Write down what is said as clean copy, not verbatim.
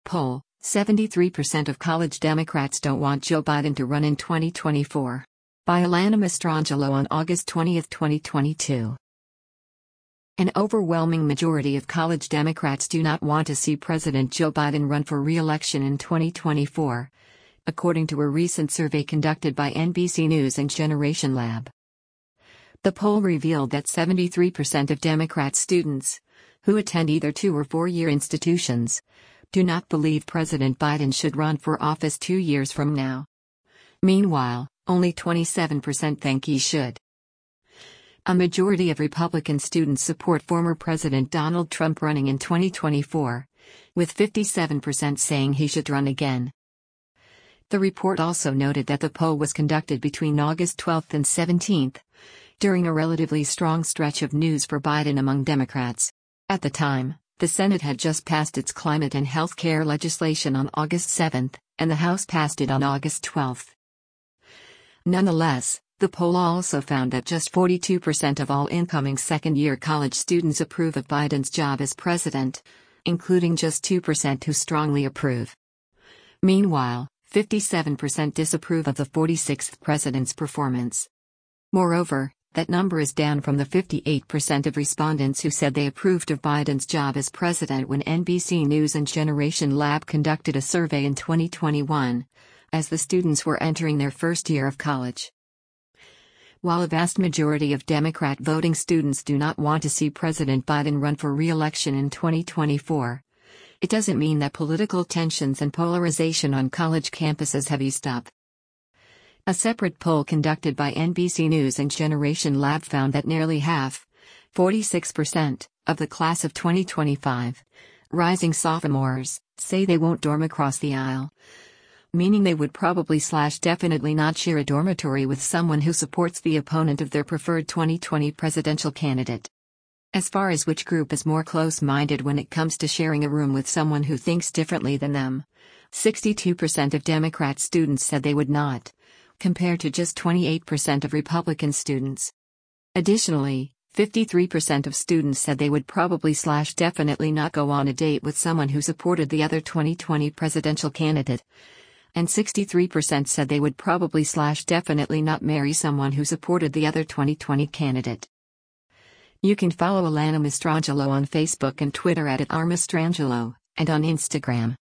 poll, 73% of college Democrats don't want Joe Biden to run in 2024. By Alana Mastrangelo on August 20, 2022. An overwhelming majority of college Democrats do not want to see President Joe Biden run for re-election in 2024, according to a recent survey conducted by NBC News and Generation Lab. The poll revealed that 73% of Democrat students, who attend either 2- or 4-year institutions, do not believe President Biden should run for office 2 years from now. Meanwhile, only 27% think he should. A majority of Republican students support former President Donald Trump running in 2024, with 57% saying he should run again. The report also noted that the poll was conducted between August 12 and 17, during a relatively strong stretch of news for Biden among Democrats. At the time, the Senate had just passed its climate and health care legislation on August 7, and the House passed it on August 12. Nonetheless, the poll also found that just 42% of all incoming second-year college students approve of Biden's job as president, including just 2% who strongly approve. Meanwhile, 57% disapprove of the 46th president's performance. Moreover, that number is down from the 58% of respondents who said they approved of Biden's job as president when NBC News and Generation Lab conducted a survey in 2021, as the students were entering their first year of college. While a vast majority of Democrat voting students do not want to see President Biden run for re-election in 2024, it doesn't mean that political tensions and polarization on college campuses have eased up. A separate poll conducted by NBC News and Generation Lab found that nearly half, 46%, of the class of 2025, rising sophomores, say they won't dorm across the aisle, meaning they would probably/definitely not share a dormitory with someone who supports the opponent of their preferred 2020 presidential candidate. As far as which group is more close-minded when it comes to sharing a room with someone who thinks differently than them, 62% of Democrat students said they would not, compared to just 28% of Republican students. Additionally, 53% of students said they would probably/definitely not go on a date with someone who supported the other 2020 presidential candidate, and 63% said they would probably/definitely not marry someone who supported the other 2020 candidate. You can follow Alana Mastrangelo on Facebook and Twitter @rmastrangelo, and on Instagram.